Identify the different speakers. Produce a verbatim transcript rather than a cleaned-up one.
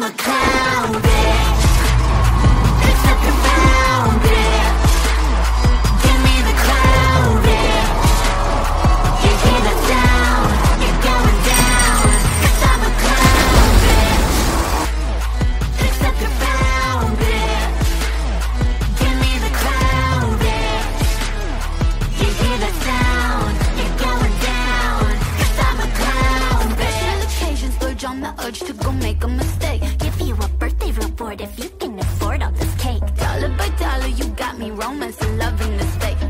Speaker 1: a clown, bitch. Accept your found, bitch. Give me the clown, bitch. You hear the sound, you're going down. Cause I'm a clown, bitch. Accept your found, bitch. Give me the clown, bitch. You hear the sound, you're going down. Cause I'm a clown, bitch. Special occasions splurge on the urge to go make a mistake. Give you a birthday reward if you can afford all this cake. Dollar by dollar, you got me romance and love in the state.